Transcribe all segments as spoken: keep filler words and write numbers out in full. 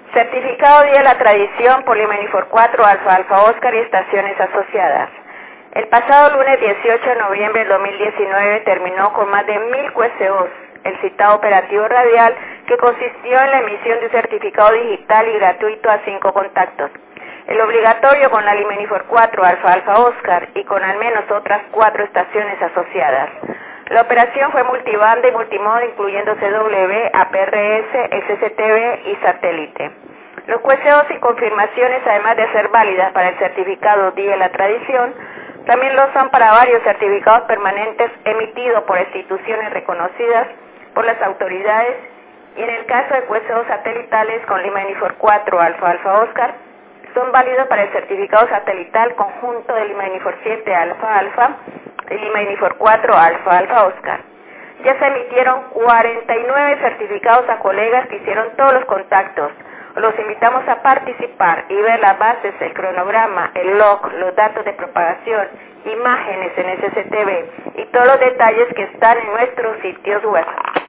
Certificado Día de la Tradición por Limenifor cuatro, Alfa Alfa Oscar y estaciones asociadas. El pasado lunes dieciocho de noviembre del dos mil diecinueve terminó con más de mil Q S Os el citado operativo radial, que consistió en la emisión de un certificado digital y gratuito a cinco contactos. El obligatorio con la Limenifor cuatro, Alfa Alfa Oscar y con al menos otras cuatro estaciones asociadas. La operación fue multibanda y multimodo, incluyendo C W, A P R S, S S T V y satélite. Los Q S Os y confirmaciones, además de ser válidas para el certificado Día de la Tradición, también lo son para varios certificados permanentes emitidos por instituciones reconocidas por las autoridades, y en el caso de Q S Os satelitales con Limenifor cuatro, Alfa Alfa Oscar, son válidos para el certificado satelital conjunto de Limenifor siete, Alfa Alfa y Limenifor cuatro, Alfa Alfa Oscar. Ya se emitieron cuarenta y nueve certificados a colegas que hicieron todos los contactos. Los invitamos a participar y ver las bases, el cronograma, el log, los datos de propagación, imágenes en S S T V y todos los detalles que están en nuestros sitios web.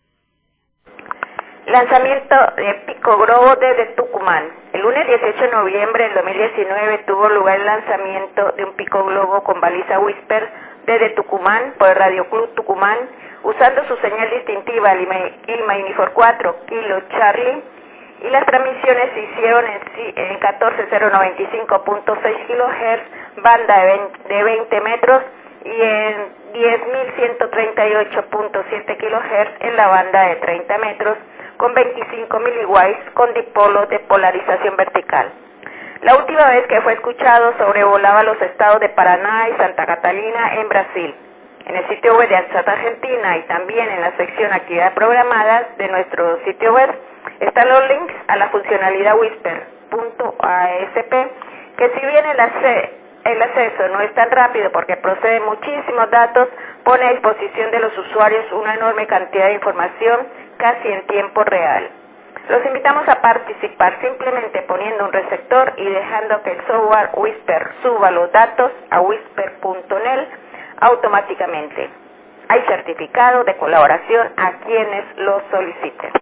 Lanzamiento de Pico Globo desde Tucumán. El lunes dieciocho de noviembre del dos mil diecinueve tuvo lugar el lanzamiento de un Pico Globo con baliza Whisper desde Tucumán por el Radio Club Tucumán, usando su señal distintiva Limenifor cuatro, Kilo Charlie, y las transmisiones se hicieron en, en catorce mil noventa y cinco punto seis kilohertz, banda de veinte metros, y en diez mil ciento treinta y ocho punto siete kilohertz en la banda de treinta metros, con veinticinco miliwatts con dipolo de polarización vertical. La última vez que fue escuchado sobrevolaba los estados de Paraná y Santa Catalina en Brasil. En el sitio web de ANSAT Argentina y también en la sección Actividades Programadas de nuestro sitio web están los links a la funcionalidad whisper punto A S P, que si bien el, ac el acceso no es tan rápido porque procede muchísimos datos, pone a disposición de los usuarios una enorme cantidad de información casi en tiempo real. Los invitamos a participar simplemente poniendo un receptor y dejando que el software Whisper suba los datos a whisper punto net automáticamente. Hay certificado de colaboración a quienes lo soliciten.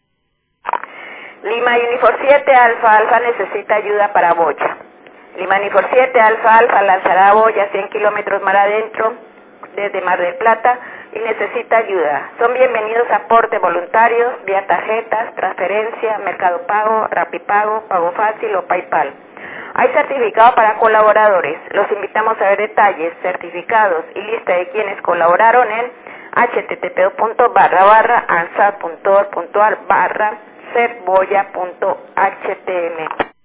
Limenifor siete Alfa Alfa necesita ayuda para boya. Limenifor siete Alfa Alfa lanzará boya cien kilómetros mar adentro desde Mar del Plata y necesita ayuda. Son bienvenidos aportes voluntarios vía tarjetas, transferencia, Mercado Pago, Rapipago, Pago Fácil o PayPal. Hay certificado para colaboradores. Los invitamos a ver detalles, certificados y lista de quienes colaboraron en h t t p punto barra barra ansat punto org punto a r barra setboya punto h t m.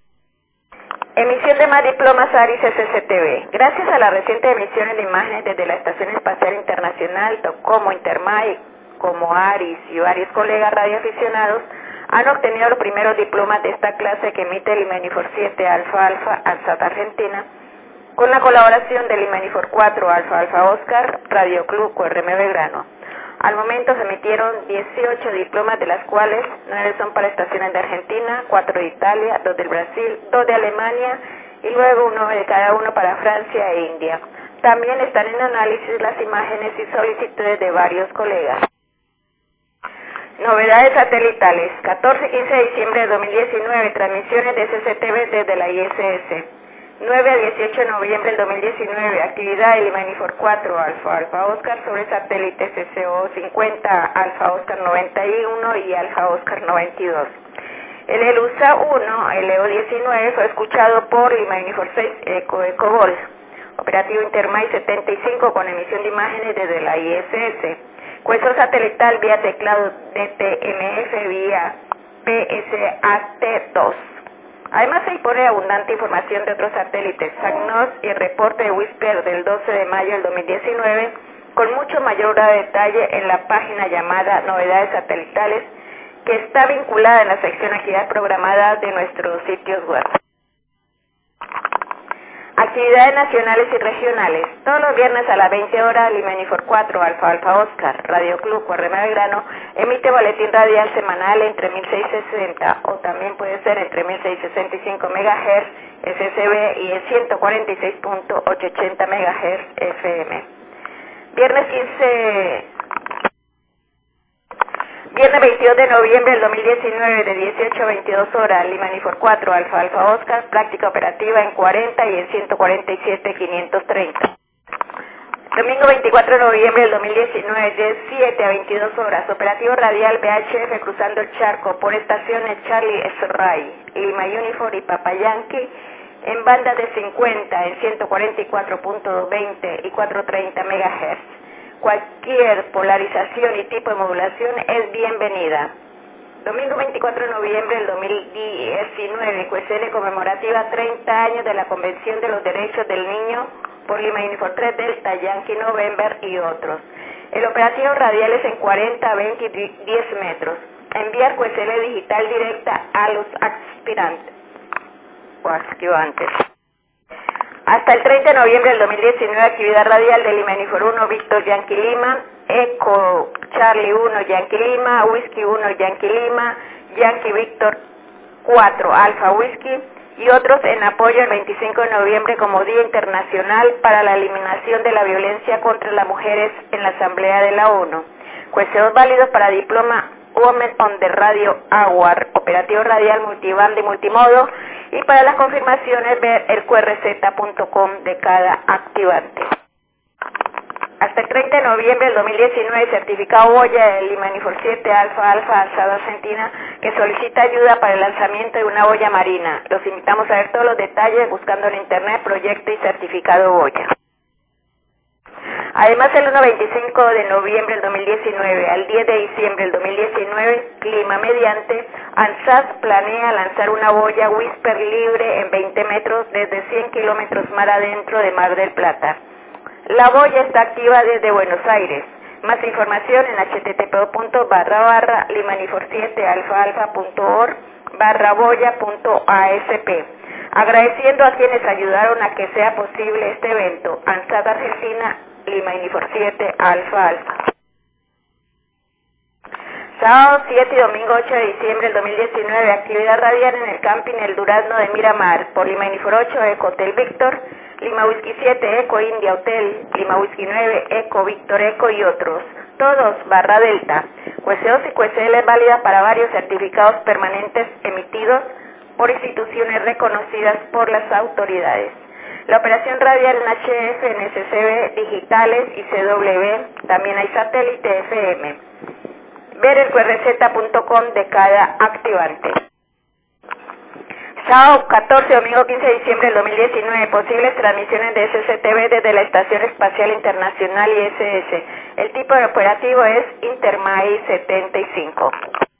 Emisión de más diplomas ARIS S S T V. Gracias a las recientes emisiones de imágenes desde la Estación Espacial Internacional, como Intermai, como ARIS y varios colegas radioaficionados, han obtenido los primeros diplomas de esta clase que emite Limenifor siete Alfa Alfa ANSAT Argentina, con la colaboración de Limenifor cuatro Alfa Alfa Oscar, Radio Club U R M Belgrano. Al momento se emitieron dieciocho diplomas, de las cuales nueve son para estaciones de Argentina, cuatro de Italia, dos del Brasil, dos de Alemania y luego uno de cada uno para Francia e India. También están en análisis las imágenes y solicitudes de varios colegas. Novedades satelitales. catorce y quince de diciembre de dos mil diecinueve, transmisiones de S S T V desde la I S S. nueve a dieciocho de noviembre del dos mil diecinueve, actividad de Limenifor cuatro Alfa Alfa Oscar sobre satélite C C O cincuenta, Alfa Oscar noventa y uno y Alfa Oscar noventa y dos. El ELUSA uno, el E O diecinueve, fue escuchado por Limenifor seis Eco Ecobol. Operativo Intermai setenta y cinco con emisión de imágenes desde la I S S. Q S O satelital vía teclado D T M F vía P S A T dos. Además se dispone abundante información de otros satélites, SACNOS y el reporte de Whisper del doce de mayo del dos mil diecinueve, con mucho mayor grado de detalle en la página llamada Novedades Satelitales, que está vinculada en la sección Actividades Programadas de nuestros sitios web. Actividades nacionales y regionales. Todos los viernes a las veinte horas, Limenifor cuatro Alfa Alfa Oscar, Radio Club U R M Belgrano, emite boletín radial semanal entre mil seiscientos sesenta o también puede ser entre mil seiscientos sesenta y cinco megahertz S S B y en ciento cuarenta y seis punto ochocientos ochenta megahertz F M. Viernes quince Viernes veintidós de noviembre del dos mil diecinueve de dieciocho a veintidós horas, Lima Unifor cuatro, Alfa Alfa Oscar, práctica operativa en cuarenta y en ciento cuarenta y siete quinientos treinta. Domingo veinticuatro de noviembre del dos mil diecinueve de siete a veintidós horas, operativo radial B H F cruzando el charco por estaciones Charlie S-Ray, Lima Unifor y Papa Yankee en bandas de cincuenta en ciento cuarenta y cuatro punto veinte y cuatrocientos treinta megahertz. Cualquier polarización y tipo de modulación es bienvenida. Domingo veinticuatro de noviembre del dos mil diecinueve, Q S L conmemorativa treinta años de la Convención de los Derechos del Niño por Lima Unifor tres Delta, Yankee November y otros. El operativo radial es en cuarenta, veinte y diez metros. Enviar Q S L digital directa a los aspirantes o aspirantes. Hasta el treinta de noviembre del dos mil diecinueve, actividad radial de Lima Unifor uno, Víctor Yankee Lima, Eco Charlie uno, Yankee Lima, Whisky uno, Yankee Lima, Yankee Víctor cuatro, Alfa Whisky y otros en apoyo el veinticinco de noviembre como Día Internacional para la Eliminación de la Violencia contra las Mujeres en la Asamblea de la ONU. Cuestiones válidos para diploma Women on the Radio Award, operativo radial multibanda y multimodo, y para las confirmaciones ver el Q R Z punto com de cada activante. Hasta el treinta de noviembre del dos mil diecinueve, certificado Boya de Lima Unifor siete Alfa Alfa Alzada Argentina que solicita ayuda para el lanzamiento de una boya marina. Los invitamos a ver todos los detalles buscando en internet proyecto y certificado Boya. Además, el uno veinticinco de noviembre del dos mil diecinueve al diez de diciembre del dos mil diecinueve, clima mediante, ANSAT planea lanzar una boya Whisper libre en veinte metros desde cien kilómetros mar adentro de Mar del Plata. La boya está activa desde Buenos Aires. Más información en http punto barra barra limaunifor siete alfa alfa punto org barra boya punto asp. Agradeciendo a quienes ayudaron a que sea posible este evento. ANSAT Argentina, Lima Unifor siete Alfa Alfa. Sábado siete y domingo ocho de diciembre del dos mil diecinueve, actividad radial en el camping El Durazno de Miramar por Lima Unifor ocho Eco Hotel Víctor, Lima Whisky siete Eco India Hotel, Lima Whisky nueve Eco Víctor Eco y otros. Todos barra Delta. Q S dos y Q S L es válida para varios certificados permanentes emitidos por instituciones reconocidas por las autoridades. La operación radial en H F, N S C B, digitales y C W, también hay satélite F M. Ver el Q R Z punto com de cada activante. Sábado catorce, domingo quince de diciembre del dos mil diecinueve, posibles transmisiones de S S T V desde la Estación Espacial Internacional I S S. El tipo de operativo es Intermai setenta y cinco.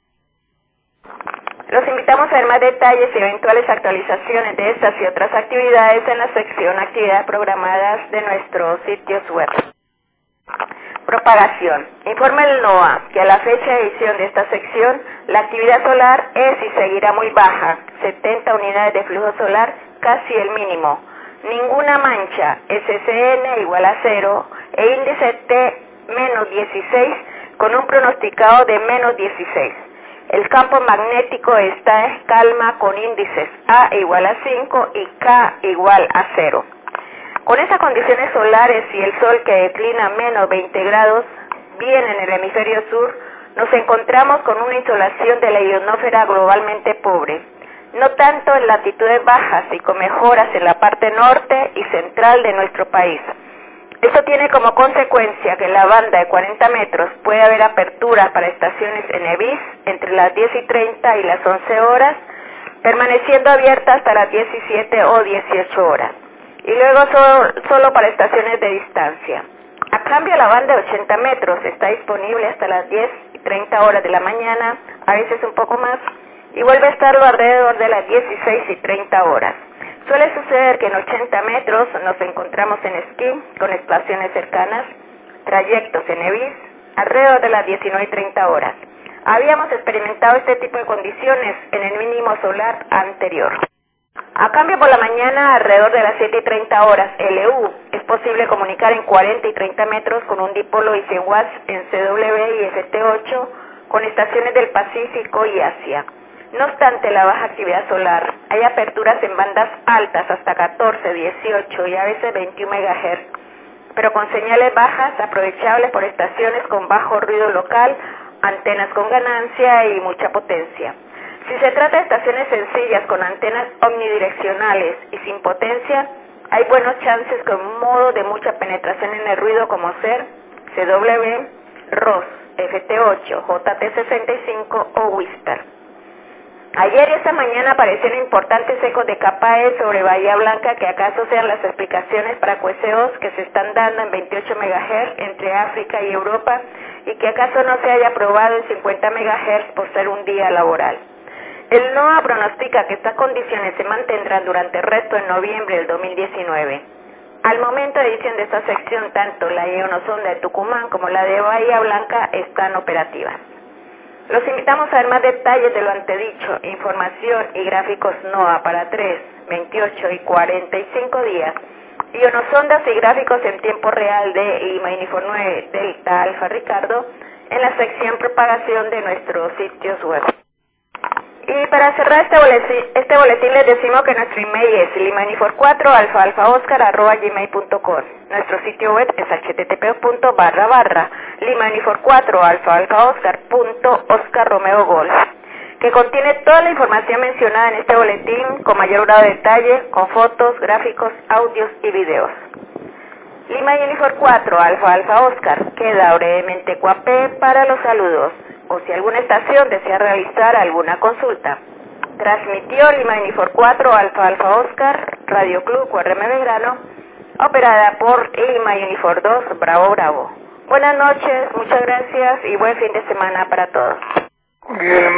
Los invitamos a ver más detalles y eventuales actualizaciones de estas y otras actividades en la sección Actividades Programadas de nuestros sitios web. Propagación. Informa el NOAA que a la fecha de edición de esta sección, la actividad solar es y seguirá muy baja, setenta unidades de flujo solar, casi el mínimo. Ninguna mancha, S C N igual a cero, e índice T menos dieciséis, con un pronosticado de menos dieciséis. El campo magnético está en calma con índices A igual a cinco y K igual a cero. Con esas condiciones solares y el sol que declina menos veinte grados, bien en el hemisferio sur, nos encontramos con una insolación de la ionosfera globalmente pobre, no tanto en latitudes bajas y con mejoras en la parte norte y central de nuestro país. Esto tiene como consecuencia que en la banda de cuarenta metros puede haber aperturas para estaciones en EBIS entre las diez y treinta y las once horas, permaneciendo abiertas hasta las diecisiete o dieciocho horas, y luego solo, solo para estaciones de distancia. A cambio, la banda de ochenta metros está disponible hasta las diez y treinta horas de la mañana, a veces un poco más, y vuelve a estarlo alrededor de las dieciséis y treinta horas. Suele suceder que en ochenta metros nos encontramos en esquí, con estaciones cercanas, trayectos en EBIS, alrededor de las diecinueve y treinta horas. Habíamos experimentado este tipo de condiciones en el mínimo solar anterior. A cambio, por la mañana, alrededor de las siete y treinta horas, L U, es posible comunicar en cuarenta y treinta metros con un dipolo y cien watts en C W y F T ocho con estaciones del Pacífico y Asia. No obstante la baja actividad solar, hay aperturas en bandas altas hasta catorce, dieciocho y a veces veintiún megahertz, pero con señales bajas aprovechables por estaciones con bajo ruido local antenas con ganancia y mucha potencia. Si se trata de estaciones sencillas con antenas omnidireccionales y sin potencia, hay buenos chances con un modo de mucha penetración en el ruido como ser C W, R O S, F T ocho, J T sesenta y cinco o Whisper. Ayer y esta mañana aparecieron importantes ecos de capa E sobre Bahía Blanca que acaso sean las explicaciones para cueceos que se están dando en veintiocho megahertz entre África y Europa y que acaso no se haya probado en cincuenta megahertz por ser un día laboral. El NOAA pronostica que estas condiciones se mantendrán durante el resto de noviembre del dos mil diecinueve. Al momento de edición de esta sección, tanto la ionosonda de Tucumán como la de Bahía Blanca están operativas. Los invitamos a ver más detalles de lo antedicho, información y gráficos NOAA para tres, veintiocho y cuarenta y cinco días, ionosondas y gráficos en tiempo real de Lima Unifor nueve Delta Alfa Ricardo en la sección propagación de nuestros sitios web. Y para cerrar este boletín, este boletín les decimos que nuestro email es lima unifor cuatro alfa alfa oscar arroba gmail punto com. Nuestro sitio web es h t t p punto barra barra lima unifor cuatro alfa alfa oscar punto oscar romeo golf, que contiene toda la información mencionada en este boletín con mayor grado de detalle, con fotos, gráficos, audios y videos. Lima Unifor cuatro alfa alfa oscar queda brevemente cuapé para los saludos, o si alguna estación desea realizar alguna consulta. Transmitió Lima Unifor cuatro alfa alfa oscar, Radio Club U R M Belgrano, operada por Lima Unifor dos Bravo Bravo. Buenas noches, muchas gracias y buen fin de semana para todos. Bien.